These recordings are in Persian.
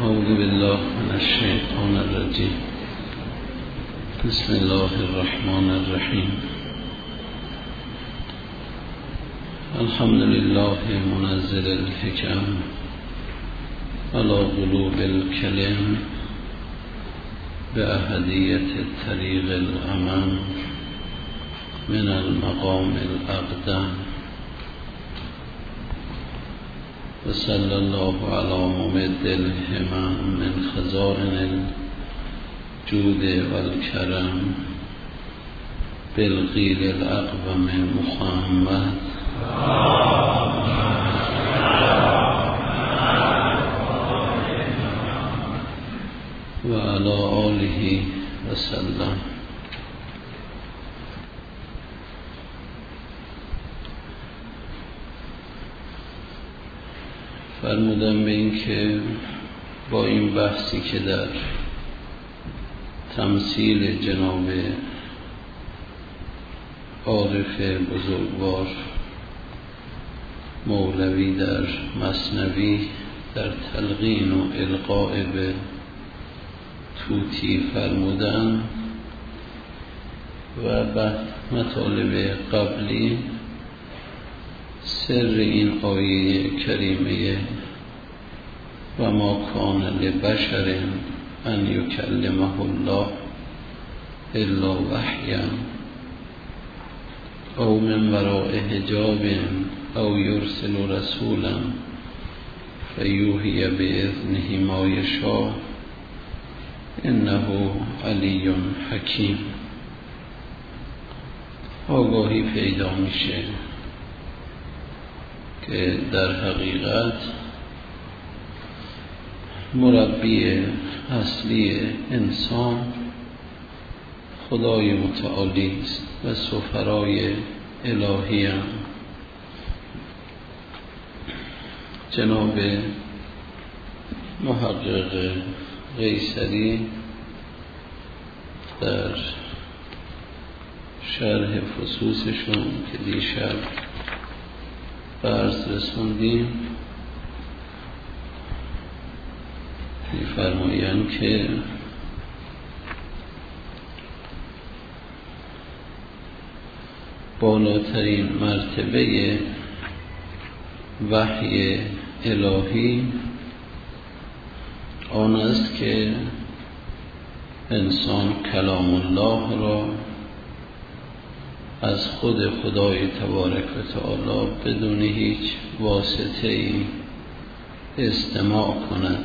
أعوذ بالله من الشيطان الرجيم. بسم الله الرحمن الرحيم. الحمد لله منزل الحكم على قلوب الكلم بأهدية الطريق الأمام من المقام الأقدم. وصلى الله على ممد الهمم من خزائن الجود والكرم بالقيل الأقوم محمد وعلى آله وسلم. فرمودم به این که با این بحثی که در تمثیل جناب عارف بزرگوار مولوی در مثنوی در تلقین و القاء به طوطی فرمودن و بعد مطالب قبلی سر این آیه کریمه و ما کان لبشر ان یکلمه الله الا وحیا او من وراء حجاب او یرسل رسولا فیوحی باذنه ما یشاء انه علی حکیم. آگاهی پیدا میشه که در حقیقت مربی اصلی انسان خدای متعالی است و سفرای الهی هم. جناب محقق قیصری در شرح فصوصشون که دیشب برز رسوندیم می‌فرمایند که بالاترین مرتبه وحی الهی آن است که انسان کلام الله را از خود خدای تبارک و تعالی بدون هیچ واسطه ای استماع کند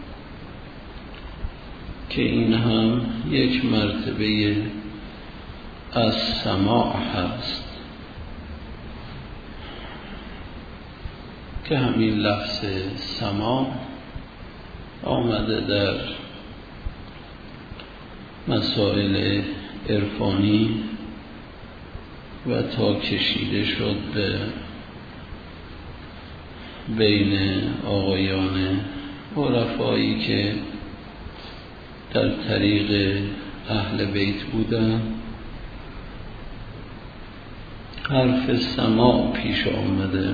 که این هم یک مرتبه از سماع هست که همین لفظ سماع آمده در مسائل عرفانی و تا کشیده شد به بین آقایان عرفایی که در طریق اهل بیت بودن حرف سماع پیش آمده.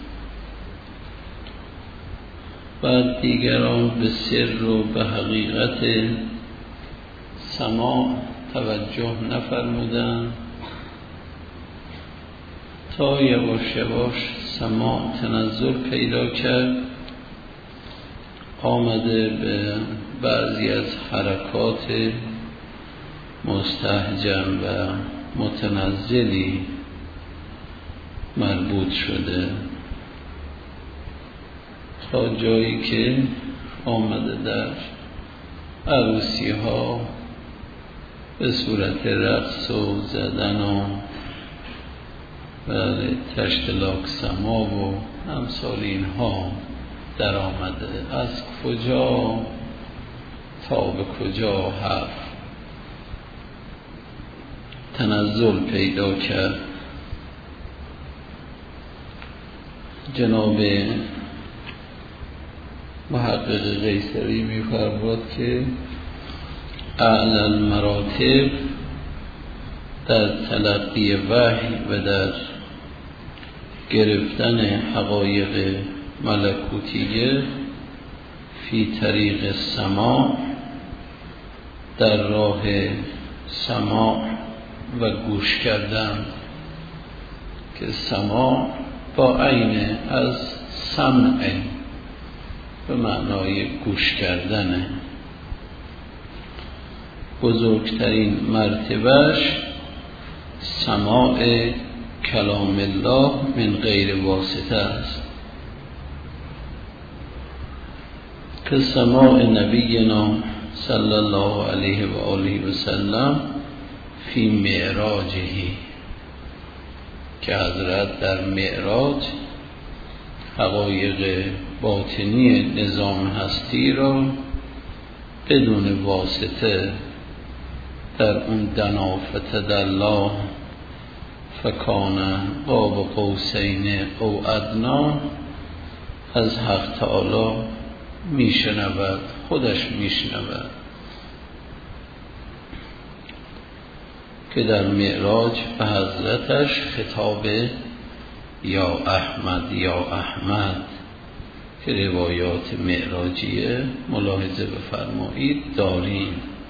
بعد دیگران به سر و به حقیقت سماع توجه نفرمودن تا یواش یواش سماع تنزل پیدا کرد، آمده به بعضی از حرکات مستهجن و متنزلی مربوط شده تا جایی که آمده در عروسی ها به صورت رقص و زدن و تشتلاک سما و امثال اینها در آمده. از کجا تا به کجا حرف تنزل پیدا کرد. جناب محقق قیصری می‌فرماید که اعلی المراتب در تلقی وحی و در گرفتن حقایق ملکوتیه فی طریق سماع، در راه سماع و گوش کردن، که سماع با عین از سمع به معنای گوش کردنه. بزرگترین مرتبهش سماع کلام الله من غیر واسطه است، که سماع نبینا صلی الله علیه و آله و سلم فی معراجه، که حضرت در معراج حقایق باطنی نظام هستی را بدون واسطه در اون دنا فتدلی فکان قاب قوسین او ادنا از حق تعالی میشنود، خودش میشنود، که در معراج به حضرتش خطاب یا احمد یا احمد، که روایات معراجیه ملاحظه بفرمایید داریم.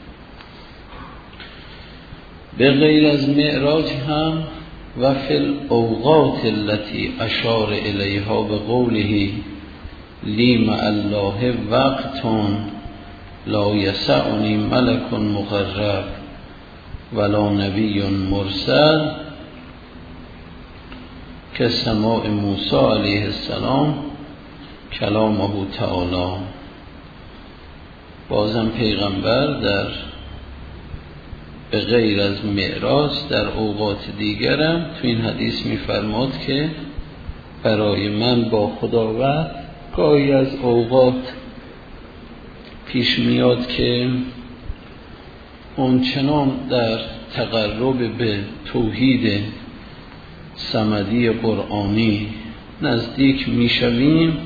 به غیر از معراج هم و فی الاوقات التي اشار الیها بقوله لی مع الله وقت لا یسعنی ملک مقرب ولا نبی مرسل، که سماع موسی علیه السلام کلامه تعالی. بازم پیغمبر در به غیر از معراج در اوقات دیگرم تو این حدیث می‌فرماد که برای من با خداوند گاهی از اوقات پیش میاد که اونچنان در تقرب به توحید صمدی قرآنی نزدیک میشویم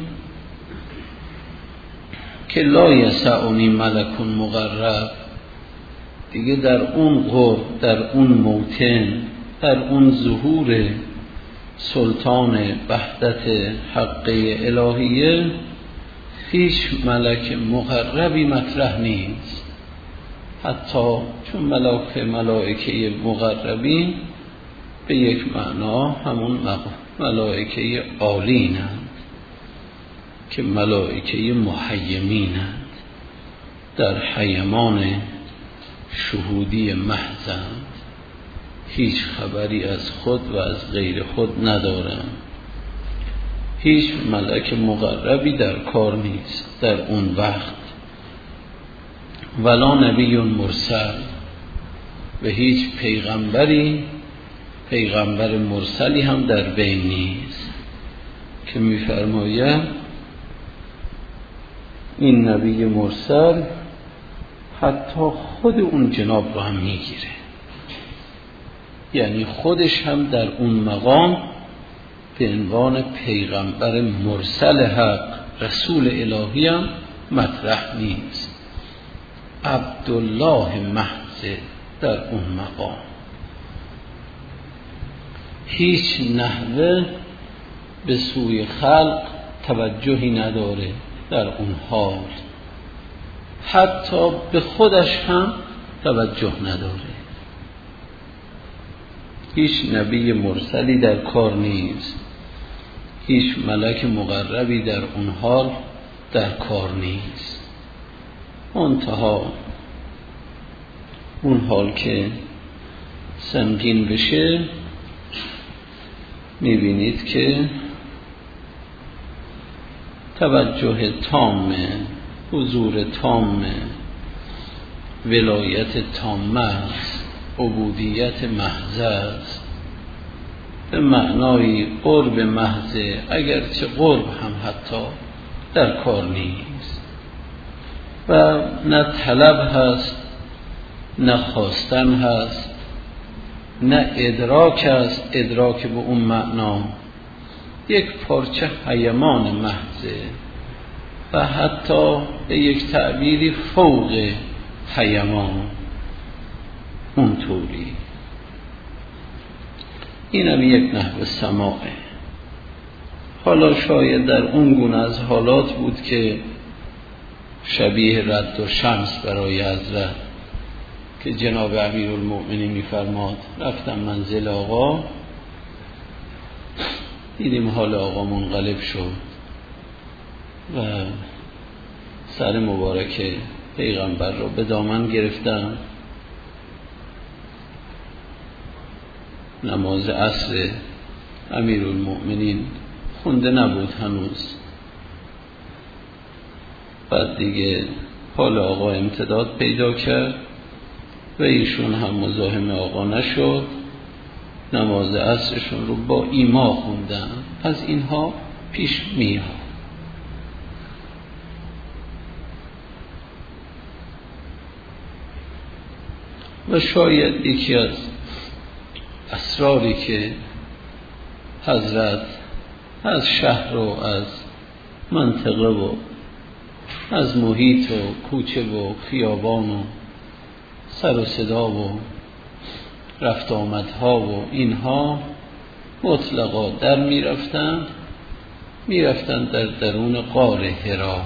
که لا یسعنی ملک مقرب، دیگه در اون قرب، در اون موطن، در اون ظهور سلطان وحدت حقه الهیه هیچ ملک مقربی مطرح نیست. حتی چون ملائکه مقربین به یک معنا همون ملائکه عالینند که ملائکه محیمینند، در حیمان شهودی محضند، هیچ خبری از خود و از غیر خود ندارند. هیچ ملک مقربی در کار نیست در اون وقت. ولا نبی مرسل، و هیچ پیغمبر مرسلی هم در بین نیست، که می‌فرماید این نبی مرسل حتی خود اون جناب رو هم میگیره، یعنی خودش هم در اون مقام به عنوان پیغمبر مرسل حق، رسول الهی هم مطرح نیست، عبدالله محض در اون مقام. هیچ نحوه به سوی خلق توجهی نداره در اون حال، حتی به خودش هم توجه نداره. هیچ نبی مرسلی در کار نیست، هیچ ملک مقربی در اون حال در کار نیست. منتها اون حال که سنگین بشه میبینید که توجه تام، حضور تام، ولایت تامه است، عبودیت محض است، به معنای قرب محض، اگرچه قرب هم حتی در کار نیست و نه طلب هست، نه خواستن هست، نه ادراک است، ادراک به اون معنا، یک پارچه حیمان محضه و حتی به یک تعبیری فوق حیمان اونطوری. این هم یک نحو سماعه. حالا شاید در اون گونه از حالات بود که شبیه رد و شمس برای حضرت که جناب امیرالمؤمنین میفرماد رفتم منزل آقا، دیدیم حال آقا منقلب شد و سر مبارک پیغمبر را به دامن گرفتم. نماز عصر امیرالمؤمنین خونده نبود هنوز. بعد دیگه حال آقا امتداد پیدا کرد و ایشون هم مزاحم آقا نشد، نماز عصرشون رو با ایما خوندن. از اینها پیش میاد. و شاید یکی از اسراری که حضرت از شهر و از منطقه و از محیط و کوچه و خیابان و سر و صدا و رفت آمدها و اینها مطلقا در میرفتن در درون غار حرا.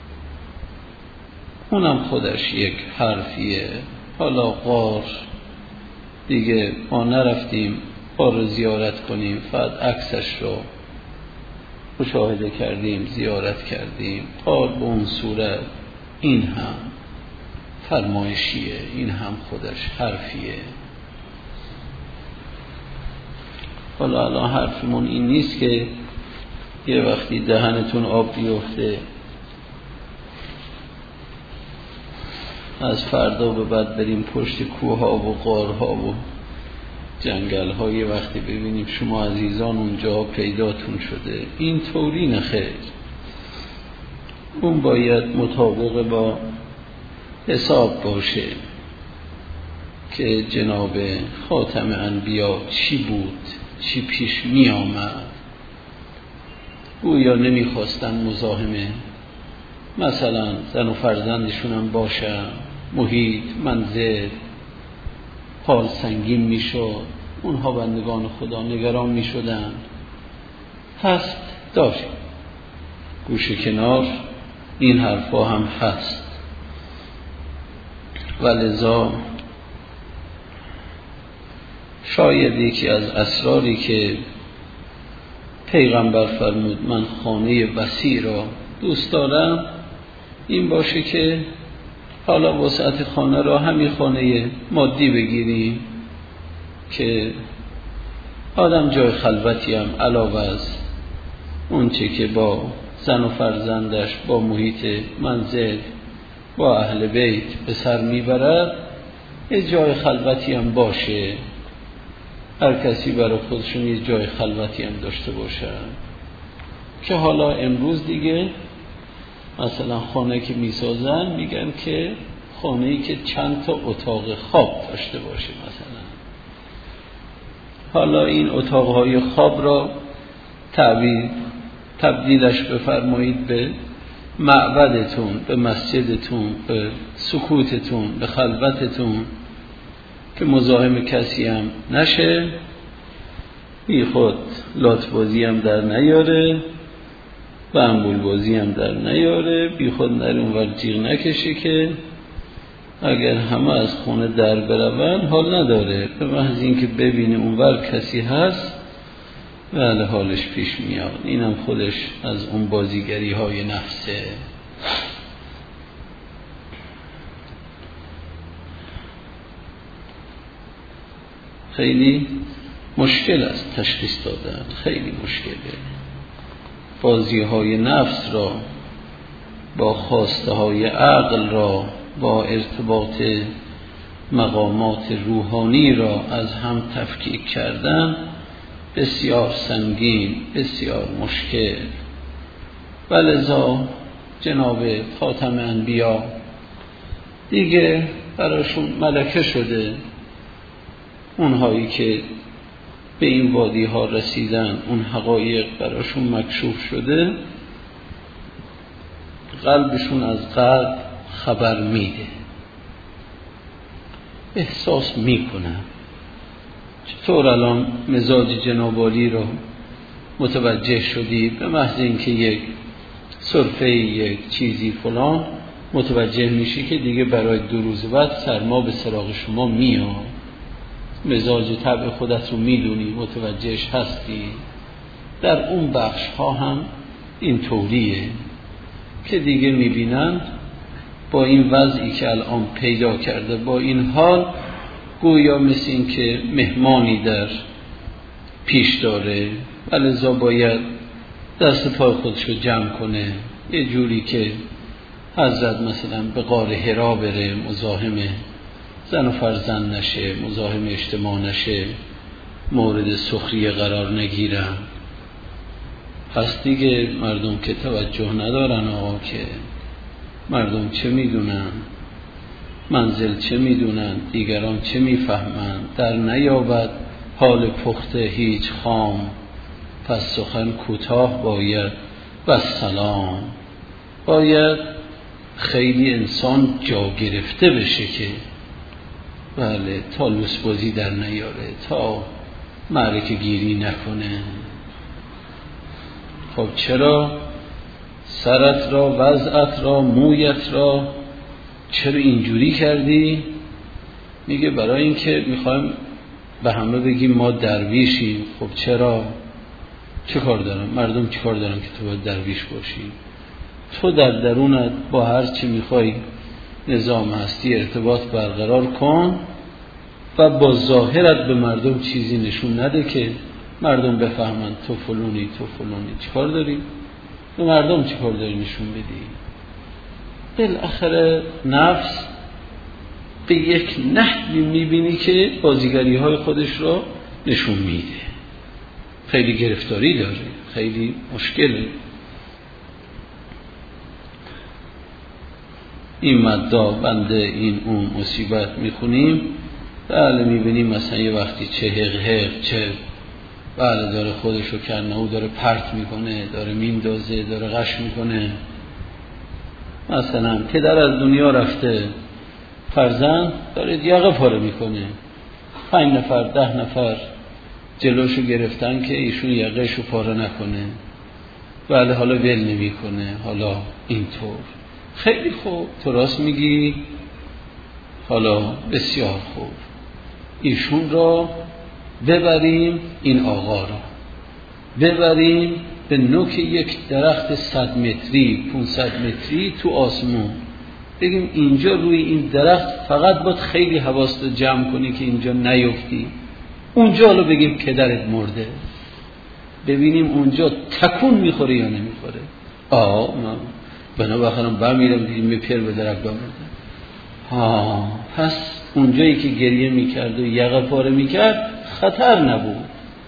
اونم خودش یک حرفیه. حالا غار دیگه ما نرفتیم غار رو زیارت کنیم، فقط عکسش رو مشاهده کردیم، زیارت کردیم. غار به اون صورت این هم فرمایشیه، این هم خودش حرفیه. حالا الان حرفمون این نیست که یه وقتی دهنتون آب بیفته از فردا به بعد بریم پشت کوها و غارها و جنگل‌ها یه وقتی ببینیم شما عزیزان اونجا پیداتون شده. این طوری نخیر. اون باید مطابق با حساب باشه که جناب خاتم انبیا چی بود، چی پیش می آمد. گویا نمیخواستن مزاحمه مثلا زن و فرزندشون هم باشن، محیط منزل حال سنگین میشد، اونها بندگان خدا نگران میشدن. هست داریم گوشه کنار این حرفا هم هست. ولذا شاید یکی از اسراری که پیغمبر فرمود من خانه وسیع را دوست دارم این باشه که حالا وسعت خانه را همین خانه مادی بگیریم که آدم جای خلوتی هم علاوه از اون چه که با زن و فرزندش با محیط منزل با اهل بیت به سر میبرد یه جای خلوتی هم باشه. هر کسی برای خودشون یه جای خلوتی هم داشته باشه که حالا امروز دیگه مثلا خانه که میسازن میگن که خانه‌ای که چند تا اتاق خواب داشته باشه. مثلا حالا این اتاقهای خواب را تبدیلش بفرمایید به معبدتون، به مسجدتون، به سکوتتون، به خلوتتون که مزاحم کسی هم نشه، بی خود لات بازی هم در نیاره و انبول بازی هم در نیاره، بی خود نره اونور جیغ نکشه که اگر همه از خونه در برون حال نداره، به محض این که ببینه اونور کسی هست بله حالش پیش میاد. اینم خودش از اون بازیگری های نفسه. خیلی مشکل است تشخیص دادن، خیلی مشکله. بازی های نفس را با خواسته های عقل را با ارتباط مقامات روحانی را از هم تفکیک کردن بسیار سنگین، بسیار مشکل. ولذا جناب خاتم انبیا دیگه براشون ملکه شده. اونهایی که به این وادی ها رسیدن، اون حقایق براشون مکشوف شده، قلبشون از قلب خبر میده، احساس میکنن. چطور الان مزاج جناب عالی رو متوجه شدی؟ به محض اینکه یک سرفه یک چیزی فلان متوجه میشی که دیگه برای 2 روز بعد سرما به سراغ شما میاد، مزاج طبع خودت رو میدونی، متوجهش هستی. در اون بخش ها هم این طوریه که دیگه میبینن با این وضعی که الان پیدا کرده، با این حال گویا مثل این که مهمانی در پیش داره و لذا باید دست پای خودش رو جمع کنه، یه جوری که حضرت مثلا به غار حرا بره، مزاحم زن و فرزند نشه، مزاحم اجتماع نشه، مورد سخریه قرار نگیرن. پس دیگه مردم که توجه ندارن آقا، که مردم چه میدونن، منزل چه میدونن، دیگران چه میفهمن، در نیابد حال پخته هیچ خام، پس سخن کوتاه باید و سلام. باید خیلی انسان جا گرفته بشه که بله تا لوسبازی در نیاره، تا معرکه گیری نکنه. خب چرا سرت را، وضعت را، مویت را چرا اینجوری کردی؟ میگه برای این که میخوایم به همه بگیم ما درویشیم. خب چرا؟ چه کار دارم؟ مردم چه کار دارن که تو باید درویش باشی؟ تو در درونت با هر چی میخوای نظام هستی ارتباط برقرار کن و با ظاهرت به مردم چیزی نشون نده که مردم بفهمن تو فلونی تو فلونی. چه کار داری؟ به مردم چه کار داری نشون بدی؟ بالاخره نفس به یک نحوی میبینی که بازیگری های خودش رو نشون میده، خیلی گرفتاری داره، خیلی مشکله. این مددا بنده این اون مصیبت میخونیم، بله میبینیم مثلا یه وقتی چه حق چه بله داره خودشو کنه او داره پرت میکنه، داره میندازه، داره غش میکنه. مثلا پدر از دنیا رفته، فرزند داره یقه پاره میکنه، 5 نفر 10 نفر جلوشو گرفتن که ایشون یقهشو پاره نکنه، بله حالا ول نمیکنه، حالا اینطور. خیلی خوب، تو راست میگی، حالا بسیار خوب، ایشون را ببریم، این آقا را ببریم به نوک یک درخت 100 متری 500 متری تو آسمون، بگیم اینجا روی این درخت فقط باید خیلی حواست جمع کنی که اینجا نیفتی. اونجا حالا بگیم پدرت مرده، ببینیم اونجا تکون میخوره یا نمیخوره. من بنابراین برمیرم دیگه میپر به درخت بمرده. پس اونجایی که گریه میکرد و یقه پاره میکرد خطر نبود،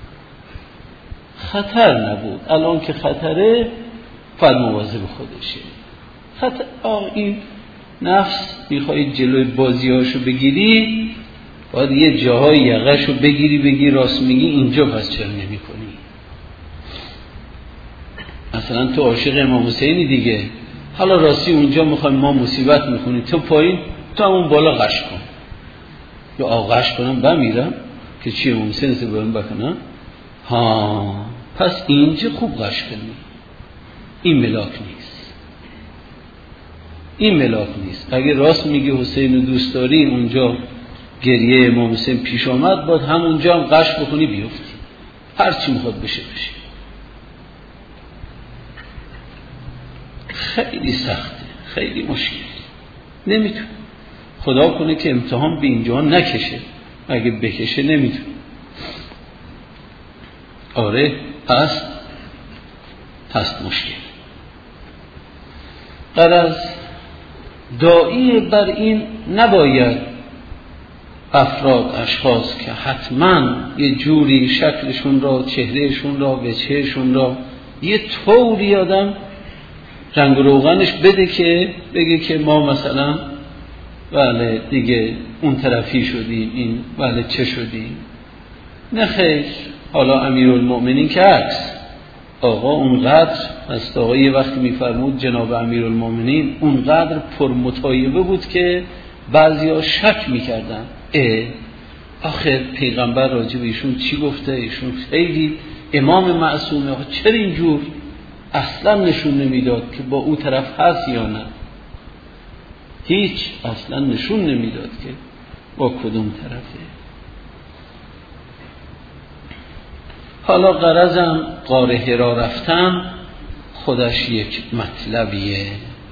خطر نبود. الان که خطره باید مواظب خودشه. خطر این نفس میخوای جلوی بازیاشو بگیری، باید یه جاهای یقهشو بگیری راست میگی اینجا، پس چرا نمی کنی؟ مثلا تو عاشق امام حسینی دیگه، حالا راستی اونجا میخوایم ما مصیبت میخونی، تو پایین، تو همون بالا غش کن. یا غش کنم بمیرم که چی امام حسین سه بایم بکنم؟ پس اینجا خوب غش کنی. این ملاک نیست، این ملاک نیست. اگه راست میگی حسین رو دوست داری، اونجا گریه امام حسین پیش آمد، باید همونجا هم غش بکنی بیفتی، هر چی میخواد بشه بشه. خیلی سخته، خیلی مشکل، نمیتونه. خدا کنه که امتحان به اینجا نکشه، اگه بکشه نمیتونه. آره هست مشکل. غرض داعی بر این نباید افراد، اشخاص که حتما یه جوری شکلشون را، چهرهشون را، وجهشون را یه طوری آدم رنگ و روغنش بده که بگه که ما مثلا بله دیگه اون طرفی شدیم، این بله چه شدیم. نه خیر. حالا امیرالمؤمنین که عکس، آقا اونقدر از آقای وقتی میفرمود جناب امیرالمؤمنین اونقدر پرمطایبه بود که بعضیا شک میکردن آخه پیغمبر راجع به ایشون چی گفته، ایشون خیلی امام معصومه، چرا اینجور اصلا نشون نمیداد که با اون طرف هست یا نه. هیچ اصلا نشون نمیداد که با کدوم طرفه. حالا غرضم غار حرا رفتن خودش یک مطلبیه.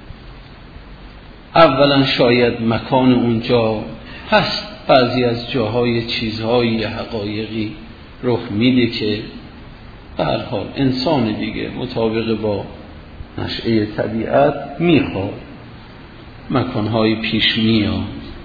اولا شاید مکان اونجا هست، بعضی از جاهای چیزهای حقایقی رخ میده که به هر حال انسان دیگه مطابق با نشأه طبیعت میخواد مکانهای پیش میاد.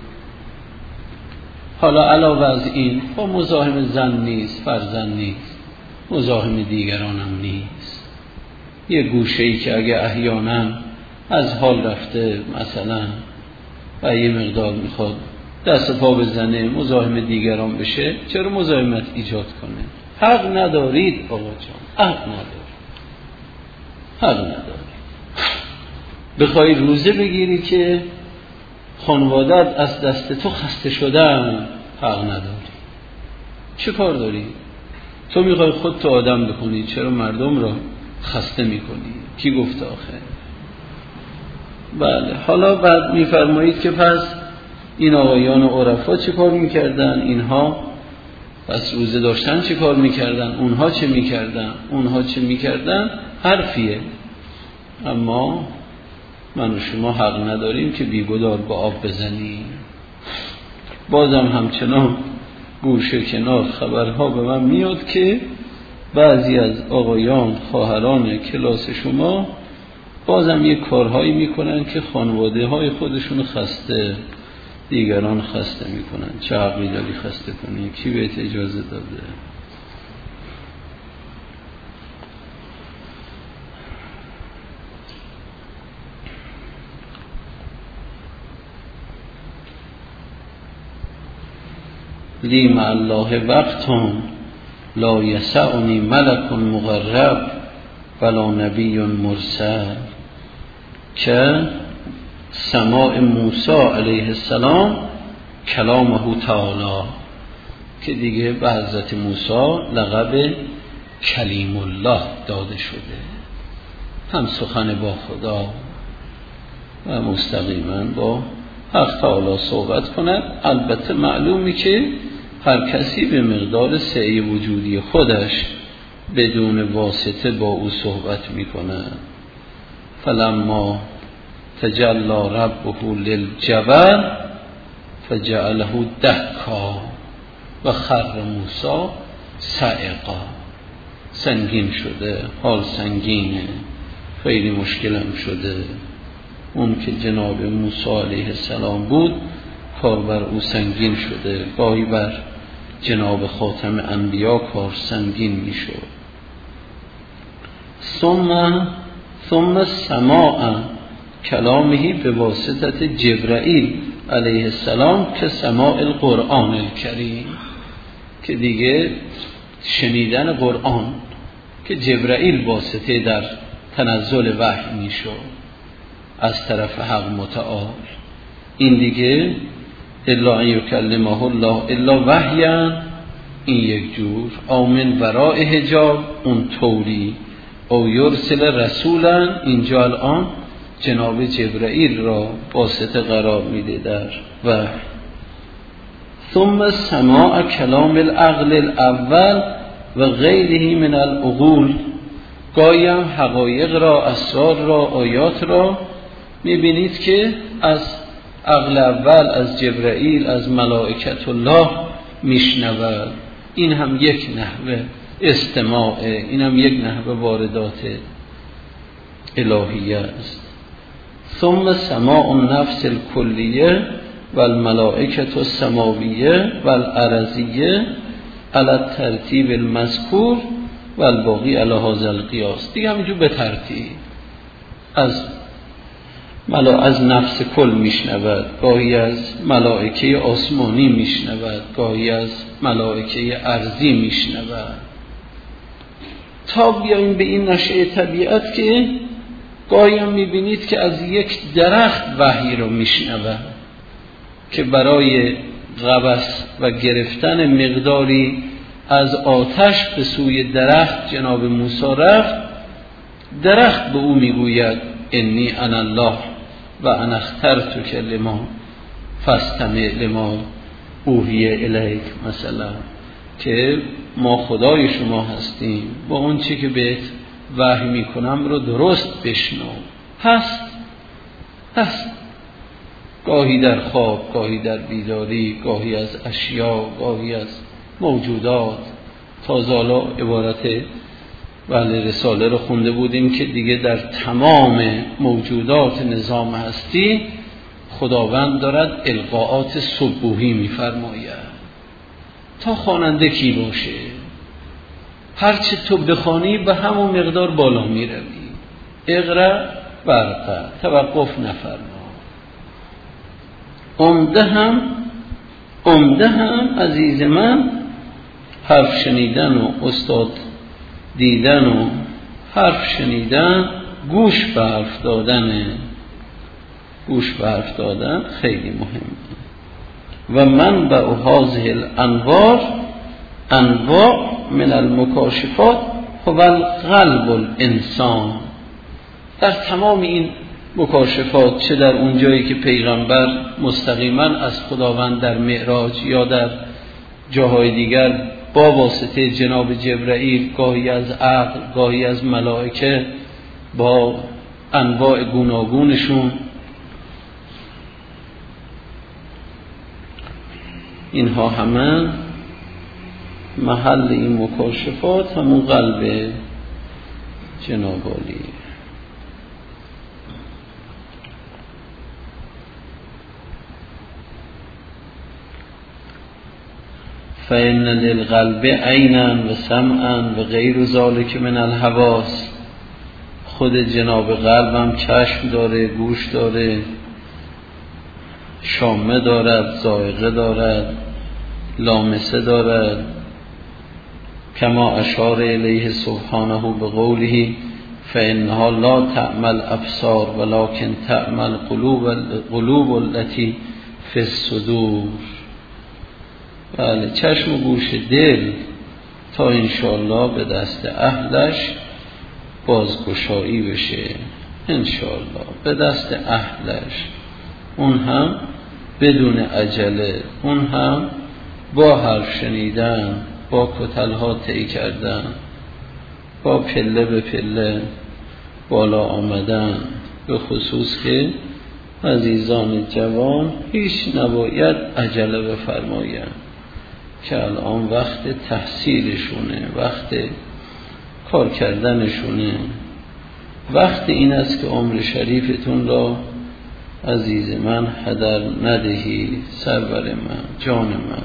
حالا علاوه از این با مزاحم زن نیست، فرزند نیست، مزاحم دیگران هم نیست. یه گوشه‌ای که اگه احیانا از حال رفته مثلا و یه مقدار میخواد دست پا بزنه مزاحم دیگران بشه، چرا مزاحمت ایجاد کنه؟ حق ندارید آقا جان، حق ندارید. بخوای روزه بگیری که خانوادت از دست تو خسته شدن، حق نداری. چه کار داری؟ تو میخوای خودت آدم بکنی، چرا مردم را خسته میکنی؟ کی گفته آخه؟ بله. حالا بعد میفرمایید که پس این آقایان و عرفا چه کار میکردن؟ اینها پس روزه داشتن چه کار میکردن؟ اونها چه میکردن؟ حرفیه. اما من و شما حق نداریم که بیگدار با آب بزنیم. بازم همچنان گوشه کنار خبرها به من میاد که بعضی از آقایان خواهران کلاس شما بازم یه کارهایی میکنن که خانواده های خودشون خسته، دیگران خسته میکنن. چه حقی داری خسته کنی؟ کی بهت اجازه داده؟ لی مع الله وقتم لا یسعنی ملک مقرب ولا نبی مرسل، که سماع موسی علیه السلام کلامه تعالی، که دیگه به حضرت موسی لقب کلیم الله داده شده، هم سخن با خدا و مستقیما با حق تعالی صحبت کند. البته معلومی که هر کسی به مقدار سعی وجودی خودش بدون واسطه با او صحبت میکنه. فلما تجلی ربه للجبل فجعله دکا و خر موسی صعقا، سنگین شده، حال سنگینه، خیلی مشکلم شده. اون که جناب موسی علیه السلام بود کار بر او سنگین شده، گاهی بر جناب خاتم انبیا کار سنگین میشد. ثم سماع کلامه به واسطت جبرائیل علیه السلام که سماع القرآن الکریم، که دیگه شنیدن قرآن که جبرائیل واسطه در تنزل وحی میشد از طرف حق متعال. این دیگه الا ان یکلمه الله الا وحیا، این یک جور، او من وراء حجاب اون طوری، او یرسل رسولا، اینجا الان جناب جبرائیل را واسطه قرار میده در وحی. ثم سماع کلام العقل الاول و غیره من العقول، گایم حقایق را، اسرار را، آیات را میبینید که از عقل اول، از جبرائیل، از ملائکت الله میشنود. این هم یک نحوه استماعه، این هم یک نحوه واردات الهیه است. ثم سماع النفس الکلیه و الملائکت السماویه و الارضیه علی الترتیب المذکور و الباقی علی هذا القیاس. دیگه همینجور به ترتیب از نفس کل میشنود، گاهی از ملائکه آسمانی میشنود، گاهی از ملائکه ارضی میشنود، تا بیاییم به این نشأه طبیعت که گاهی هم میبینید که از یک درخت وحی رو میشنود که برای قبض و گرفتن مقداری از آتش به سوی درخت جناب موسی رفت. درخت به او میگوید انی انا الله و انا اخترتک لما فاستمع لما اوحی الیک، مثلا که ما خدای شما هستیم، با اون چی که بهت وحی میکنم رو درست بشنو. هست گاهی در خواب، گاهی در بیداری، گاهی از اشیا، گاهی از موجودات. تازالا عبارت رساله رو خونده بودیم که دیگه در تمام موجودات نظام هستی خداوند دارد القاءات سبوحی میفرماید. تا خواننده کی باشه، هرچه تو بخوانی به همون مقدار بالا میروی. اقرا برقه، توقف نفرما. عمده هم عزیز من حرف شنیدن و استاد دیدن و حرف شنیدن، گوش به حرف دادن خیلی مهمه. و من به هذه الانوار انواع من المکاشفات هو القلب الانسان. در تمام این مکاشفات، چه در اون جایی که پیغمبر مستقیما از خداوند در معراج یا در جاهای دیگر با واسطه جناب جبرائیل، گاهی از عقل، گاهی از ملائکه، با انواع گوناگونشون، اینها همه محل این مکاشفات همون قلب جناب عالی. فإن للقلب عینا و سمعا و غیر ذلک من الحواس. خود جناب قلبم چشم داره، گوش داره، شامه دارد، ذائقه دارد، لامسه دارد. کما اشار الیه سبحانه بقوله فإنها لا تعمى الابصار ولكن تعمى القلوب التي في الصدور. بله، چشم و گوش دل تا انشاءالله به دست اهلش بازگشایی بشه، انشاءالله به دست اهلش، اون هم بدون عجله، اون هم با حرف شنیدن، با کتلها طی کردن، با پله به پله بالا آمدن. به خصوص که عزیزان جوان هیچ نباید عجله بفرمایند که الان وقت تحصیلشونه، وقت کار کردنشونه، وقت این است که عمر شریفتون را عزیز من هدر ندهی. سرور من، جان من،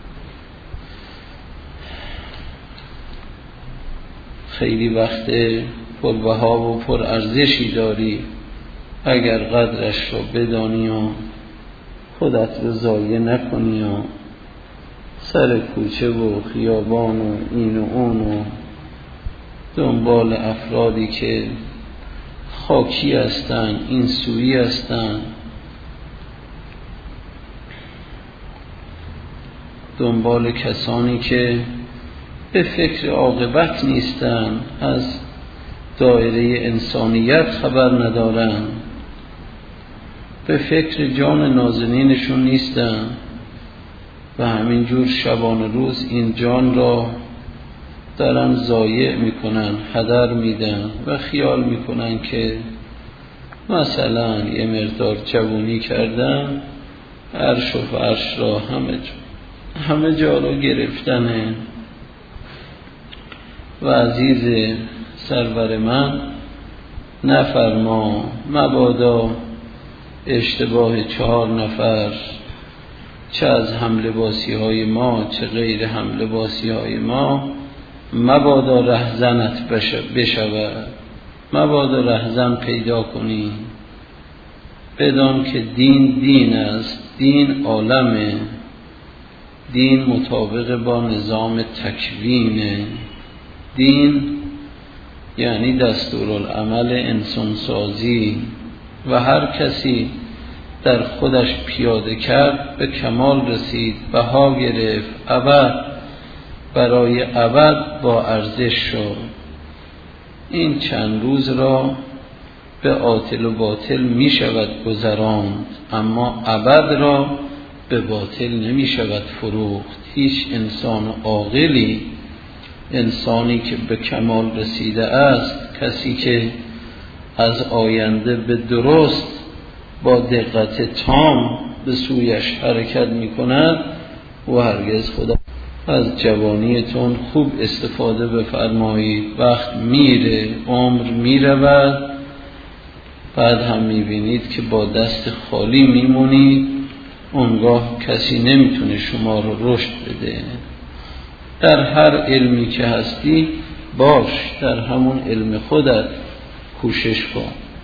خیلی وقت پربها و پرارزشی داری، اگر قدرش رو بدانی و خودت رو ضایع نکنی و سر کوچه و خیابان و این و اون و دنبال افرادی که خاکی هستن، این سویی هستن، دنبال کسانی که به فکر عاقبت نیستن، از دایره انسانیت خبر ندارن، به فکر جان نازنینشون نیستن و همینجور شبان روز این جان را دارن ضایع میکنن، هدر میدن و خیال میکنن که مثلا یه مقدار جوونی کردن، عرش و فرش را همه جا را گرفتنه. و عزیز سرور من، نفرما مبادا اشتباه 4 نفر، چه از هم لباسی های ما چه غیر هم لباسی های ما، مبادا رهزنت بشود، مبادا رهزن پیدا کنی. بدان که دین است، دین عالمه، دین مطابق با نظام تکوینه، دین یعنی دستورالعمل انسانسازی و هر کسی در خودش پیاده کرد به کمال رسید، بها گرفت، ابد برای ابد با ارزش شد. این چند روز را به عاطل و باطل می شود گذراند، اما ابد را به باطل نمی شود فروخت. هیچ انسان عاقلی، انسانی که به کمال رسیده است، کسی که از آینده به درست با دقت تام به سویش حرکت می کند و هرگز خدا از جوانیتون خوب استفاده بفرمایید. وقت میره، عمر میرود، بعد هم میبینید که با دست خالی میمونید. اونگاه کسی نمیتونه شما رو رشد بده. در هر علمی که هستی باش، در همون علم خودت کوشش کن.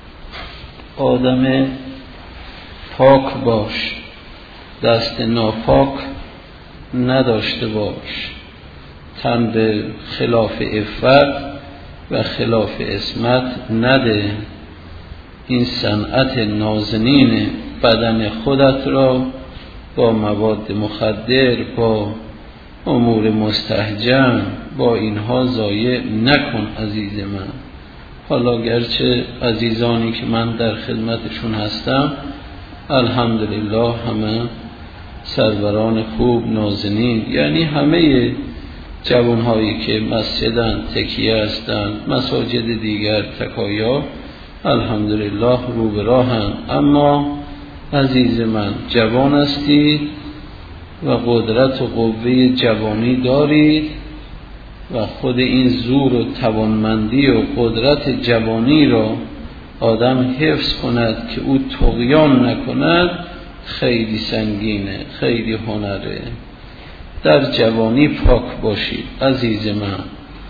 آدم پاک باش، دست ناپاک نداشته باش. تن به خلاف عفت و خلاف عصمت نده. این صنعت نازنین بدن خودت را با مواد مخدر، با امور مستهجن، با اینها ضایع نکن عزیز من. حالا گرچه عزیزانی که من در خدمتشون هستم الحمدلله همه سروران خوب، نازنین، یعنی همه جوانهایی که مسجدن، تکیه هستند، مساجد دیگر تکایا، الحمدلله رو به راهن. اما عزیز من جوان هستید و قدرت و قوه جوانی دارید و خود این زور و توانمندی و قدرت جوانی را آدم حفظ کند که او طغیان نکند خیلی سنگینه، خیلی هنره. در جوانی پاک باشید عزیز من.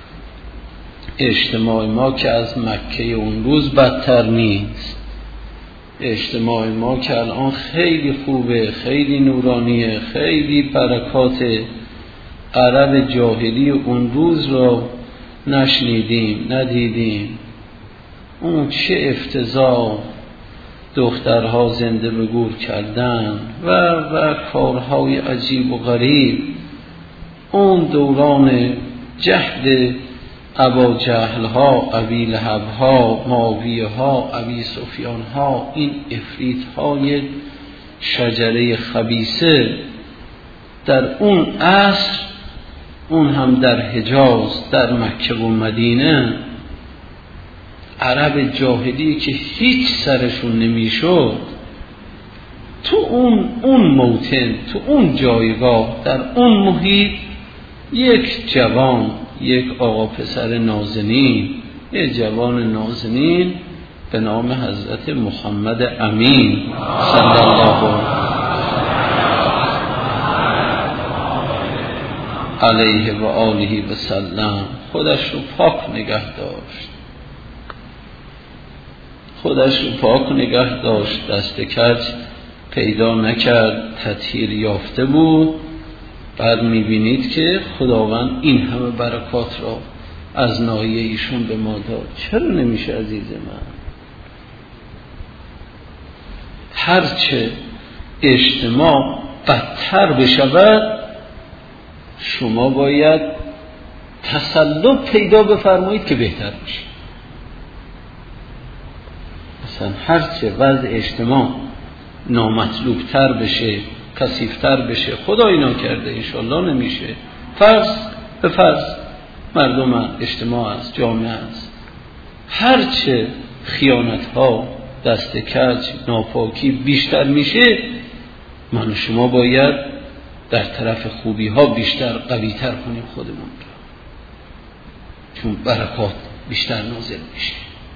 اجتماع ما که از مکه اون روز بدتر نیست. اجتماع ما که الان خیلی خوبه، خیلی نورانیه، خیلی برکات عرب جاهلی اون روز را نشنیدیم، ندیدیم. اون چه افتضاح، دخترها زنده به گور کردن و کارهای عجیب و غریب. اون دوران جهد ابا جهل ها، ابی لهب ها، معاویه ها، ابی سفیان ها، این افریت های شجره خبیثه در اون عصر، اون هم در حجاز، در مکه و مدینه، عرب جاهلی که هیچ سرشون نمیشد، تو اون موطن، تو اون جایگاه، در اون محیط، یک جوان، یک آقا پسر نازنین، یک جوان نازنین به نام حضرت محمد امین صلی الله علیه و آله و سلم خودش رو پاک نگه داشت. خودش رو پاک نگه داشت، دست کج پیدا نکرد، تطهیر یافته بود. بعد میبینید که خداوند این همه برکات را از ناحیه ایشون به ما داد. چرا نمیشه عزیز من؟ هرچه اجتماع بدتر بشود شما باید تسلط پیدا بفرمایید که بهتر بشه. مثلا هرچه وضع اجتماع نامطلوبتر بشه، کثیفتر بشه، خدا اینا کرده، انشالله نمیشه. فرض مردم اجتماع است، جامعه است، هرچه خیانت ها، دست کج، ناپاکی بیشتر میشه، من و شما باید در طرف خوبی ها بیشتر قویتر کنیم خودمون را، چون برکات بیشتر نازل میشه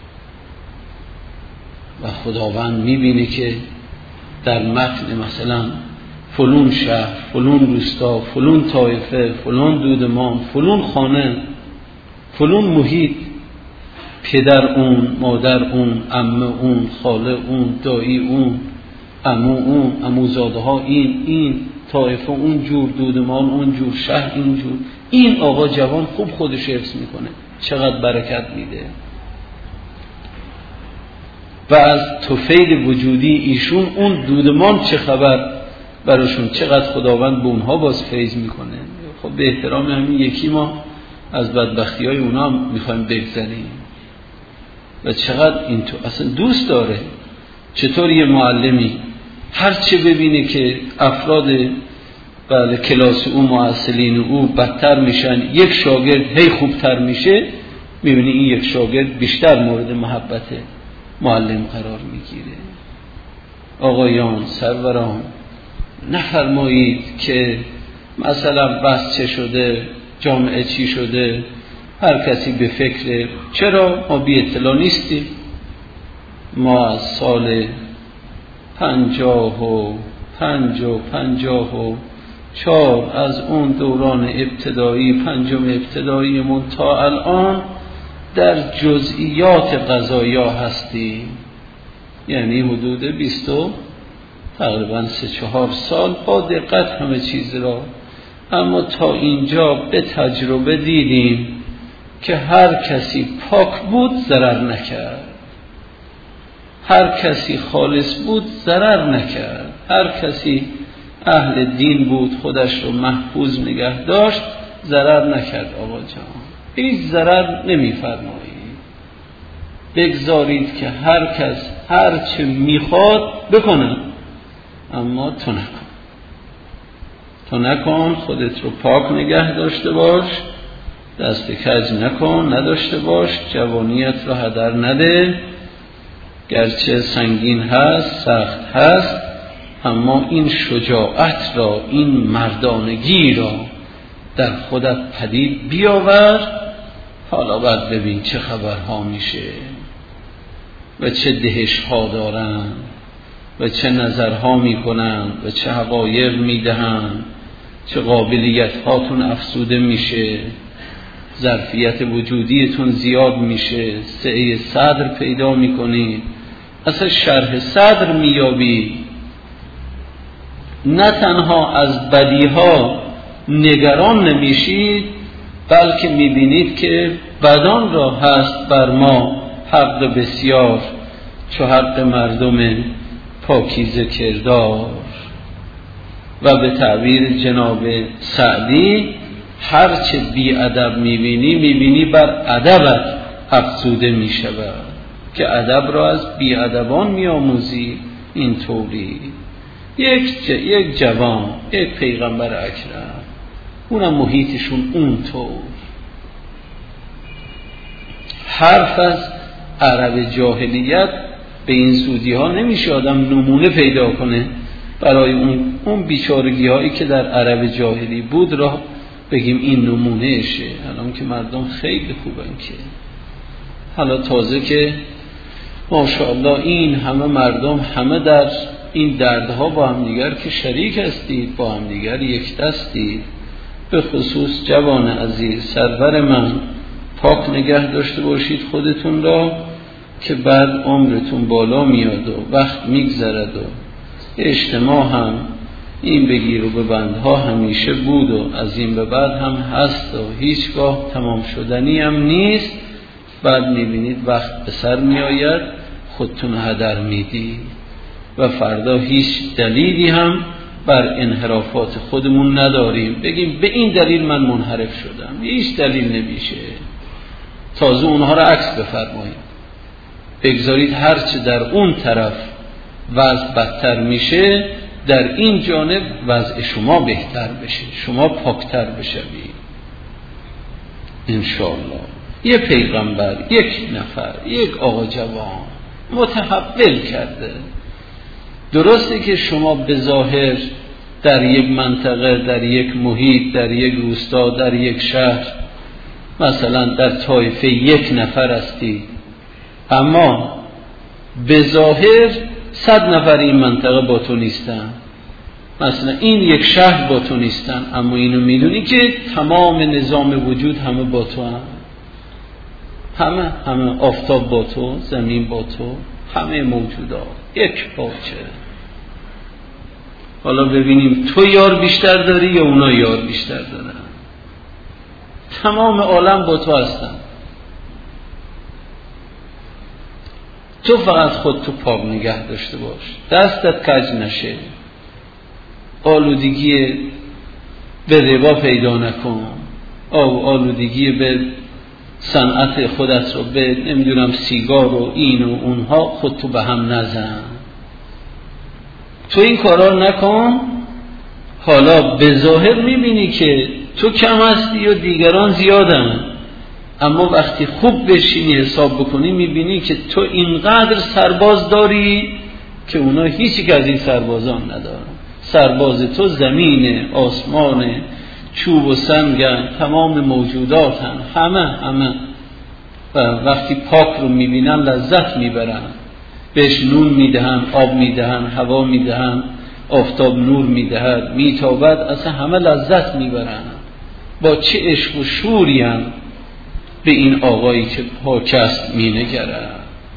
و خداوند میبینه که در متن مثلا فلون شهر، فلون روستا، فلون طایفه، فلون دودمان، فلون خانه، فلون محیط، پدر اون، مادر اون، عمه اون، خاله اون، دایی اون، عمو اون، عموزاده ها این طایفه اون جور، دودمان اون جور، شهر این جور. این آقا جوان خوب خودش حفظ میکنه، چقدر برکت میده. و از طفیل وجودی ایشون اون دودمان چه خبر براشون، چقدر خداوند به اونها باز فیض میکنه. خب به احترام همین یکی ما از بدبختی های اونها میخوایم بگذریم. و چقدر این تو اصلا دوست داره. چطور یه معلمی هر چه ببینه که افراد کلاس او معلمین او بدتر میشن، یک شاگرد هی خوبتر میشه، میبینی این یک شاگرد بیشتر مورد محبت معلم قرار میگیره. آقایان سروران، نفرمایید که مثلا بس چه شده، جامعه چی شده، هر کسی به فکر. چرا ما بی اطلاع نیستیم؟ ما از سال 54 از اون دوران ابتدایی، پنجم ابتدایی من تا الان در جزئیات قضایا هستیم. یعنی حدود تقریبا 3-4 سال با دقت همه چیز را، اما تا اینجا به تجربه دیدیم که هر کسی پاک بود ضرر نکرد، هر کسی خالص بود ضرر نکرد، هر کسی اهل دین بود خودش رو محفوظ نگه داشت ضرر نکرد. آقا جان هیچ ضرر نمی‌فرمایید، بگذارید که هر کس هر چه میخواد بکنه، اما تو نکن، خودت رو پاک نگه داشته باش، دست کج نکن، نداشته باش، جوانیت رو هدر نده، گرچه سنگین هست، سخت هست، اما این شجاعت را، این مردانگی را در خودت پدید بیاور. حالا بعد ببین چه خبرها میشه و چه دهش‌ها دارن و چه نظرها میکنن و چه حقایق میدهن، چه قابلیت هاتون افزوده میشه، ظرفیت وجودیتون زیاد میشه، سعه صدر پیدا میکنید، اصلا شرح صدر میابی. نه تنها از بدیها نگران نمیشید، بلکه میبینید که بدان را هست بر ما حق بسیار، چو حق مردم پاکیزه کردار. و به تعبیر جناب سعدی، هرچه بی ادب میبینی بر ادبت افزوده میشود، که ادب را از بی ادبان میآموزی. این طوری یک جوان، یک پیغمبر اکرم، اونم محیطشون اونطور. حرف از عرب جاهلیت به این زودی ها نمیشه آدم نمونه پیدا کنه برای اون بیچارگی هایی که در عرب جاهلی بود را بگیم این نمونه شه. الان که مردم خیلی خوبن، که حالا تازه که ماشاءالله این همه مردم همه در این دردها با هم دیگر که شریک هستید، با هم دیگر یک دستید. به خصوص جوان عزیز، سرور من، پاک نگه داشته باشید خودتون را، که بعد عمرتون بالا میاد و وقت میگذرد و اجتماع هم این بگیر و ببندها همیشه بود و از این به بعد هم هست و هیچگاه تمام شدنی هم نیست. بعد میبینید وقت به سر میآید، خودتون هدر میدید و فردا هیچ دلیلی هم بر انحرافات خودمون نداریم بگیم به این دلیل من منحرف شدم. هیچ دلیل نمیشه. تازه اونها را عکس بفرمایید، بگذارید هرچه در اون طرف وضع بدتر میشه، در این جانب وضع شما بهتر بشه، شما پاکتر بشوید انشاءالله. یه پیغمبر، یک نفر، یک آقا جوان متحول کرده. درسته که شما به ظاهر در یک منطقه، در یک محیط، در یک روستا، در یک شهر، مثلا در طایفه یک نفر هستی، اما به ظاهر 100 نفر این منطقه با تو نیستن، مثلا این یک شهر با تو نیستن، اما اینو میدونی که تمام نظام وجود همه با تو هم. همه آفتاب با تو، زمین با تو، همه موجودات یک پارچه. حالا ببینیم تو یار بیشتر داری یا اونا یار بیشتر دارن. تمام عالم با تو هستن، تو فقط خودتو پاک نگه داشته باش، دستت کج نشه، آلودگی به ربا پیدا نکن، آلودگی به صنعت خودت رو به نمیدونم سیگار و این و اونها خودتو به هم نزن. تو این کارا رو نکن. حالا به ظاهر میبینی که تو کم هستی و دیگران زیادن، اما وقتی خوب بشینی حساب بکنی میبینی که تو اینقدر سرباز داری که اونا هیچی که از این سربازان ندارن. سرباز تو زمین، آسمان، چوب و سنگن، تمام موجوداتن، همه و وقتی پاک رو میبینن لذت میبرن، بهش نون میدهن، آب میدهن، هوا میدهن، آفتاب نور میدهد، میتابد، اصلا همه لذت میبرن. با چه عشق و شوری هم به این آقایی که پاک است مینگرن.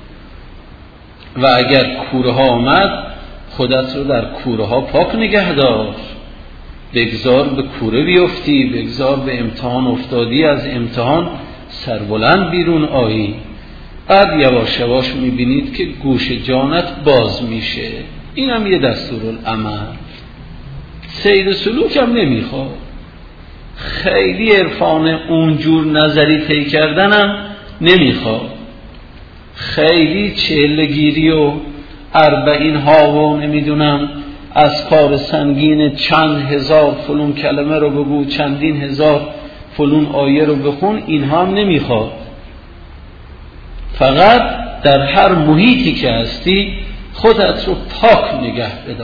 و اگر کوره ها آمد خودت رو در کوره ها پاک نگه دار، بگذار به کوره بیفتی، بگذار به امتحان افتادی، از امتحان سربلند بیرون آیی. بعد یواش یواش میبینید که گوش جانت باز میشه. این هم یه دستورالعمل. سیر سلوک هم نمیخواد، خیلی عرفان اونجور نظری طی کردنم نمیخواد، خیلی چهلگیری و 40 ها و نمیدونم از کار سنگین چند هزار فلون کلمه رو بگو، چندین هزار فلون آیه رو بخون، اینها هم نمیخواد. فقط در هر محیطی که هستی خودت رو پاک نگه بدار.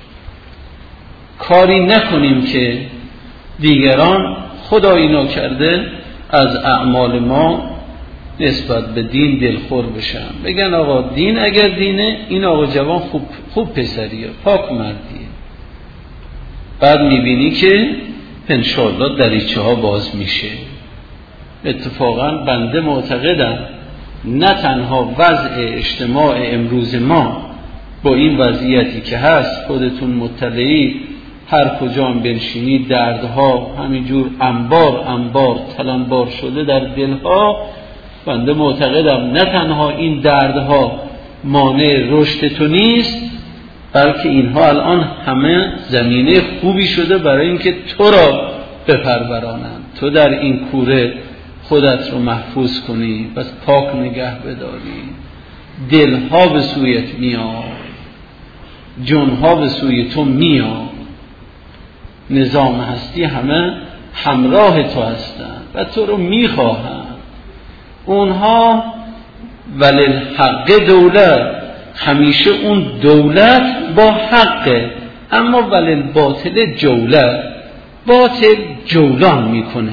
کاری نکنیم که دیگران خدایی ناکرده از اعمال ما نسبت به دین دلخور بشن، بگن آقا دین اگر دینه، این آقا جوان خوب پسریه، پاک مردیه. بعد میبینی که انشاءالله دریچه ها باز میشه. اتفاقا بنده معتقدم نه تنها وضع اجتماع امروز ما با این وضعیتی که هست، خودتون مطلعی، هر کجا هم بنشینی دردها همینجور انبار تلنبار شده در دلها. بنده معتقدم نه تنها این دردها مانع رشد تو نیست، بلکه اینها الان همه زمینه خوبی شده برای اینکه تو را بپرورانند، تو در این کوره خودت رو محفوظ کنی، بس پاک نگه بداری. دلها به سویت میاد، جنها به سوی تو میاد، نظام هستی همه همراه تو هستند و تو رو میخواهند. اونها وللحق دولت، همیشه اون دولت با حقه، اما وللباطل جولت، باطل جولان میکنه،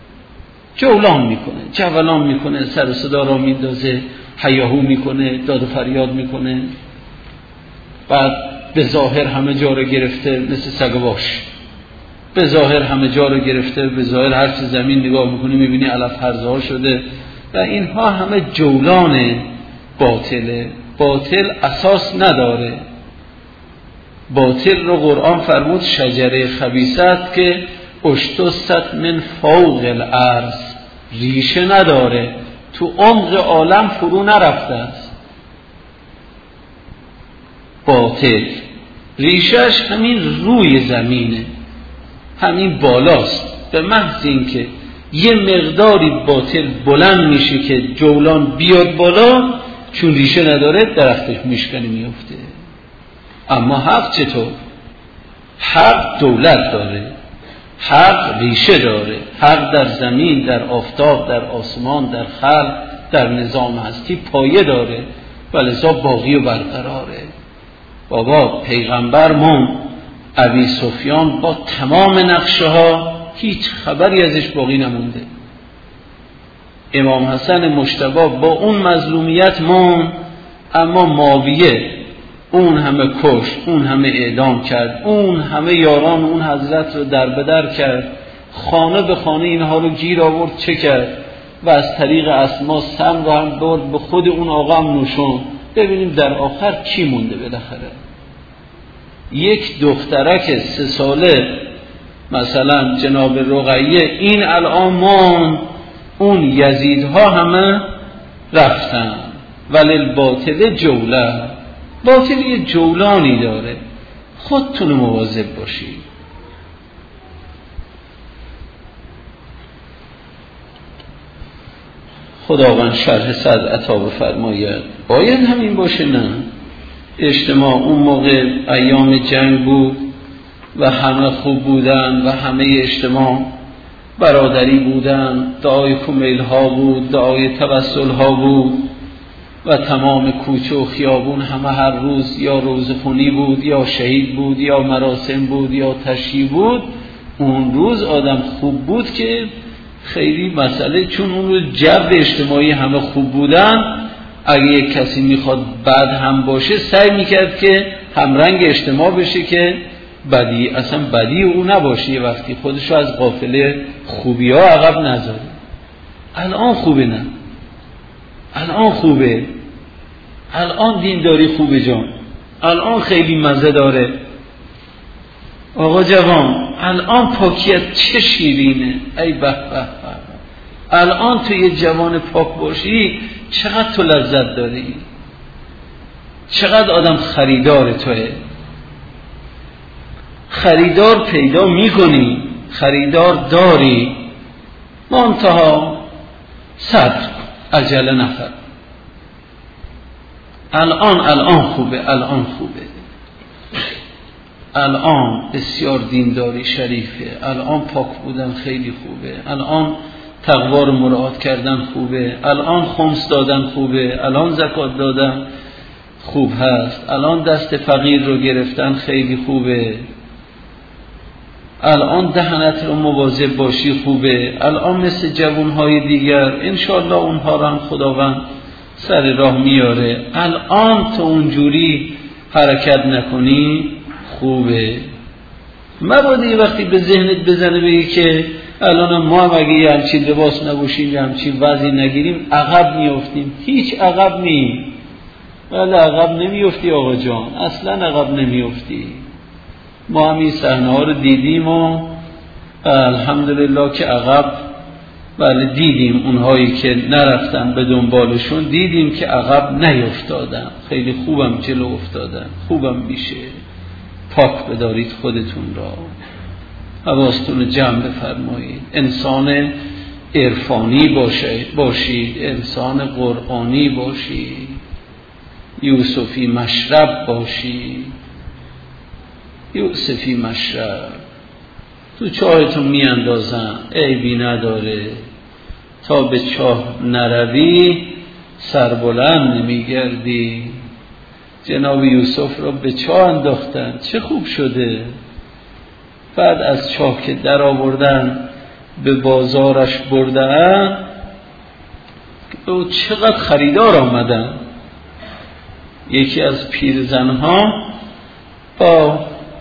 جولان میکنه، سر و صدا را میندازه، هیاهو میکنه، داد و فریاد میکنه. بعد به ظاهر همه جا رو گرفته مثل سگ واش، به ظاهر همه جا رو گرفته، به ظاهر هر چه زمین نگاه میکنی میبینی علف هرزها شده و اینها همه جولان باطله. باطل اساس نداره. باطل رو قرآن فرمود شجره خبیثت که اشتست من فوق الارض، ریشه نداره، تو عمق عالم فرو نرفته است. باطل ریشش همین روی زمینه، همین بالاست. به محض این که یه مقداری باطل بلند میشه که جولان بیاد بالا، چون ریشه نداره درختش میشکنه میفته. اما حق چطور؟ حق دولت داره، حق ریشه داره، حق در زمین، در آفتاب، در آسمان، در خلق، در نظام هستی پایه داره و لذا باقی و برقراره. بابا پیغمبرمون ابی سفیان با تمام نقشه ها هیچ خبری ازش باقی نمونده. امام حسن مجتبی با اون مظلومیت مون، اما معاویه اون همه کشت، اون همه اعدام کرد، اون همه یاران اون حضرت رو در بدر کرد، خانه به خانه اینها رو گیر آورد، چه کرد و از طریق اسما سم رو هم برد به خود اون آقا هم نوشون. ببینیم در آخر کی مونده بالاخره؟ یک دخترک 3 ساله مثلا جناب رقیه، این الان مان، اون یزیدها همه رفتن. وللباطل جوله، باطل یه جولانی داره، خودتون مواظب باشید. خداوند شرح صدر عطا بفرماید. باید همین باشه؟ نه. اجتماع اون موقع ایام جنگ بود و همه خوب بودن و همه اجتماع برادری بودن، دعای کمیل ها بود، دعای توسل ها بود و تمام کوچه و خیابون همه هر روز یا روزخونی بود یا شهید بود یا مراسم بود یا تشییع بود. اون روز آدم خوب بود که خیلی مسئله، چون اون روز جو اجتماعی همه خوب بودن، اگه یک کسی میخواد بد هم باشه سعی میکرد که همرنگ اجتماع بشه که بدی اصلا بدی او نباشه، یه وقتی خودشو از قافله خوبی ها عقب نذاره. الان خوبه؟ نه. الان خوبه، الان دینداری خوبه جان، الان خیلی مزه داره. آقا جوان الان پاکیت چه شیرینه، ای به به به. الان تو یه جوان پاک باشی چقدر تو لذت داری، چقدر آدم خریدار توه. خریدار پیدا میکنی، خریدار داری، منتها صبر، عجله نکن. الان خوبه، الان خوبه، الان بسیار دینداری شریفه، الان پاک بودن خیلی خوبه، الان تقوا رو مراعات کردن خوبه، الان خمس دادن خوبه، الان زکات دادن خوب هست، الان دست فقیر رو گرفتن خیلی خوبه، الان دهنت رو مواظب باشی خوبه، الان مثل جوانهای دیگر انشاءالله اونها رو هم خداوند سر راه میاره. الان تو اونجوری حرکت نکنی خوبه. مبادا وقتی به ذهنت بزنه بگی که الان ما هم اگه یه همچین لباس نبوشیم، یه همچین وضعی نگیریم عقب میافتیم. هیچ عقب نیم، ولی عقب نمیافتی آقا جان، اصلا عقب نمیافتی. ما هم این صحنه ها رو دیدیم و الحمدلله که عقب بله دیدیم، اونهایی که نرفتن به دنبالشون دیدیم که عقب نیفتادن، خیلی خوبم جلو افتادن. خوبم میشه پاک بدارید خودتون را، حواستون جمع بفرمایید، انسان عرفانی باشید، انسان قرآنی باشید، یوسفی مشرب باشید. یوسفی مشرب تو چاهتون می اندازن، عیبی نداره، تا به چاه نروی سربلند نمی گردی. جناب یوسف را به چاه انداختن، چه خوب شده. بعد از چاه که در آوردن به بازارش بردن، او چقدر خریدار آمدن. یکی از پیرزنها با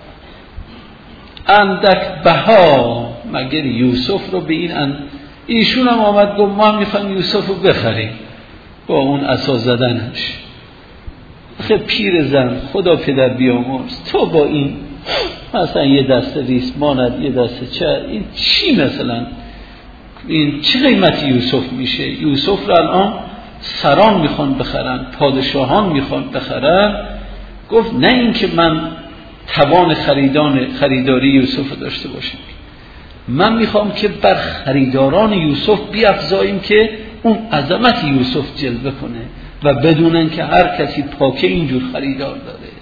اندک بها مگر یوسف رو به ایشون هم آمد گفت ما هم میخوایم یوسف رو بخریم، با اون عصا زدنش. آخه پیرزن خدا پدر بیامرز، تو با این مثلا یه دست ریس ماند، یه دست چه، این چی مثلا، این چه قیمت یوسف میشه؟ یوسف رو الان سران میخوان بخرن، پادشاهان میخوان بخرن. گفت نه این که من توان خریداری یوسف رو داشته باشم، من میخوام که بر خریداران یوسف بیافزاییم که اون عظمت یوسف جلوه کنه و بدونن که هر کسی پاکه اینجور خریدار داره.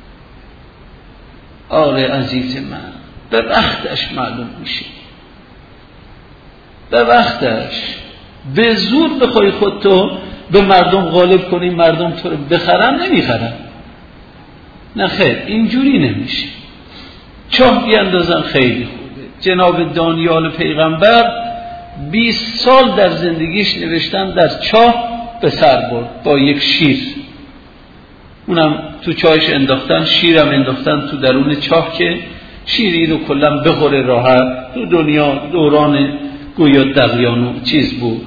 آره عزیز من، به وقتش معلوم میشه، به وقتش. به زور بخوای خودتو به مردم غالب کنی مردم تو رو بخرن، نمیخرن. نه خیر، اینجوری نمیشه. چاه بیاندازن خیلی خوبه. جناب دانیال پیغمبر 20 سال در زندگیش نوشتن در چاه به سر برد با یک شیر، اونم تو چاهش انداختن، شیرم انداختن تو درون چاه که شیری رو کلن بخوره راحت. تو دنیا دوران گویا دقیانو چیز بود،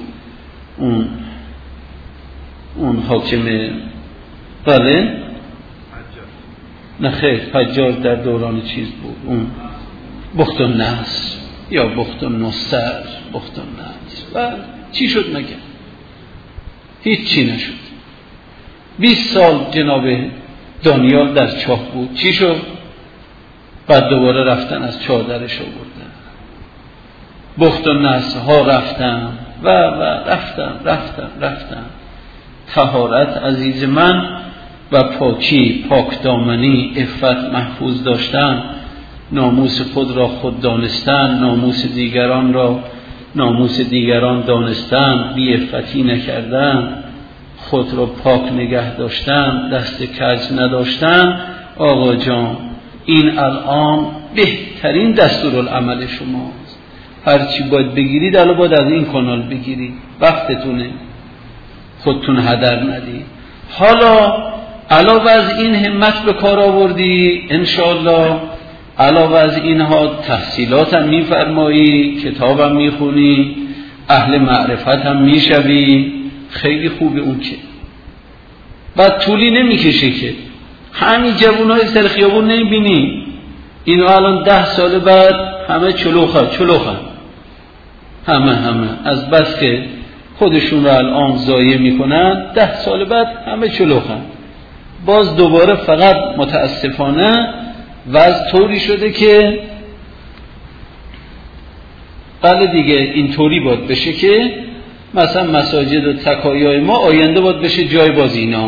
اون حاکم، بله نه خیر، حجاج در دوران چیز بود، اون بخت النصر یا بخت النصر، بخت النصر. و چی شد مگه؟ هیچ چی نشد. 20 سال جناب دانیال در چاه بود، چی شد؟ بعد دوباره رفتن از چاه درش آوردن. بخت و نصر ها رفتم و رفتم. طهارت عزیز من و پاکی، پاک دامنی، عفت محفوظ داشتن، ناموس خود را خود دانستن، ناموس دیگران را ناموس دیگران دانستن، بی عفتی نکردن، خود را پاک نگه داشتن، دست کج نداشتن. آقا جان این الان بهترین دستورالعمل شماست. هرچی باید بگیرید الان باید از این کانال بگیرید، وقتتونه، خودتون هدر ندید. حالا علاوه از این همت به کار آوردی انشاءالله، علاوه از اینها تحصیلات هم میفرمایی، کتاب هم میخونی، اهل معرفت هم میشوی، خیلی خوبه اون که بعد طولی نمیکشه که همین جوانای سر خیابون نمیبینی اینو الان 10 سال بعد همه چلوخن همه از بس که خودشون رو الان ضایع میکنن 10 سال بعد همه چلوخن. باز دوباره فقط متاسفانه وضع طوری شده که بله دیگه اینطوری باید بشه که مثلا مساجد و تکایای ما آینده باید بشه جای باز اینا.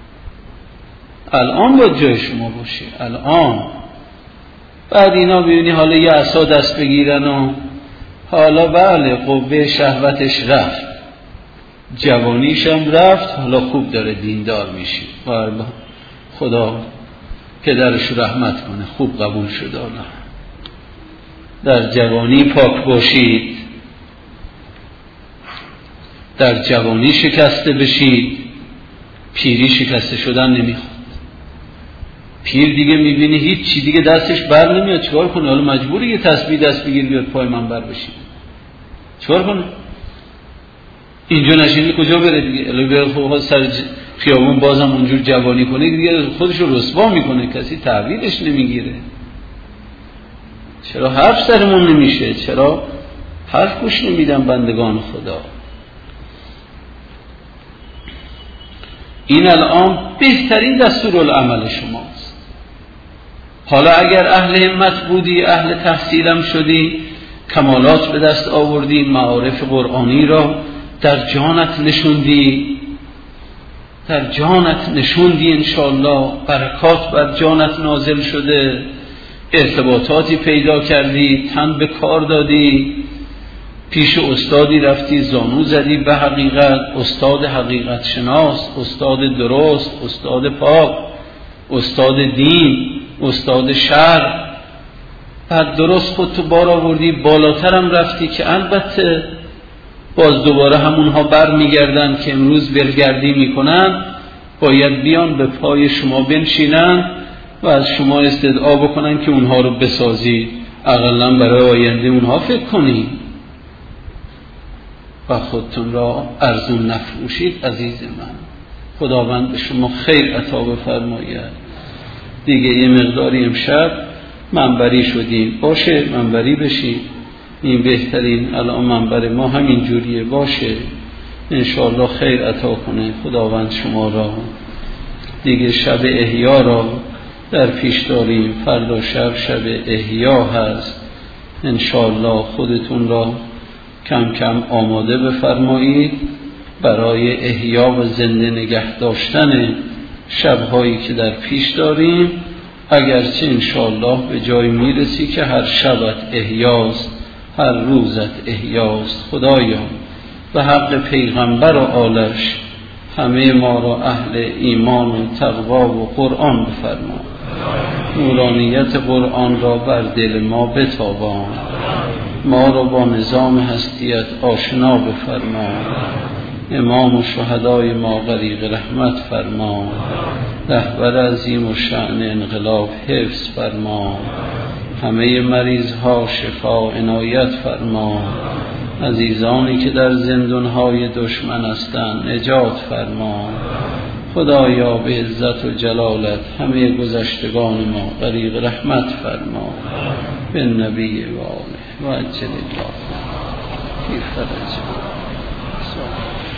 الان باید جای شما باشه الان. بعد اینا ببینی حالا یه عصا دست بگیرن و حالا بله قوه شهوتش رفت، جوانیش هم رفت، حالا خوب داره دیندار میشی. خدا پدرش رحمت کنه، خوب قبول شد. حالا در جوانی پاک باشید، در جوانی شکسته بشید، پیری شکسته شدن نمیخواد. پیر دیگه میبینی هیچ چی دیگه دستش بر نمیاد، چیکار کنه؟ حالا مجبوری یه تسبیح دست بگیر بیاد پای منبر بشید، چیکار کنه؟ اینجا نشینی کجا بره دیگه؟ الهی بره سر خیابون بازم اونجور جوانی کنه دیگه خودش رو رسوا میکنه، کسی تحویلش نمیگیره. چرا حرف سرمون نمیشه؟ چرا حرف گوش نمیدن بندگان خدا؟ این الان بهترین دستورالعمل شماست. حالا اگر اهل همت بودی، اهل تحصیلم شدی، کمالات به دست آوردی، معارف قرآنی را در جانت نشوندی انشاءالله، برکات بر جانت نازل شده، ارتباطاتی پیدا کردی، تن به کار دادی، پیش استادی رفتی، زانو زدی به حقیقت، استاد حقیقت شناس، استاد درست، استاد پاک، استاد دین، استاد شرع. بعد درست خودتو بار آوردی، بالاترم رفتی که البته باز دوباره همونها بر میگردن که امروز ولگردی میکنن، باید بیان به پای شما بنشینن و از شما استدعا بکنن که اونها رو بسازید، اقلا برای آینده اونها فکر کنید و خودتون را ارزون نفروشید. عزیز من، خداوند به شما خیر عطا بفرماید. دیگه یه مقداری امشب منبری شدیم، باشه منبری بشید، این بهترین. الان منبر ما همین جوریه، باشه انشاءالله خیر عطا کنه خداوند شما را. دیگه شب احیا را در پیش داریم، فردا شب احیا هست انشاءالله. خودتون را کم کم آماده بفرمایید برای احیا و زنده نگه داشتن شبهایی که در پیش داریم، اگرچه انشاءالله به جای میرسی که هر شبت احیاست، هر روزت احیاست. خدایا به حق پیغمبر و آلش همه ما را اهل ایمان و تقوا و قرآن بفرما، نورانیت قرآن را بر دل ما بتابان، ما را با نظام هستیت آشنا بفرما، امام و شهدای ما غریق رحمت فرما، رهبر عظیم و شأن انقلاب حفظ فرما، همه مریض ها شفا عنایت فرما، عزیزانی که در زندانهای دشمن هستند نجات فرما. خدایا به عزت و جلالت همه گذشتگان ما غریق رحمت فرما، به نبی و آله و عجل الله فی فرج.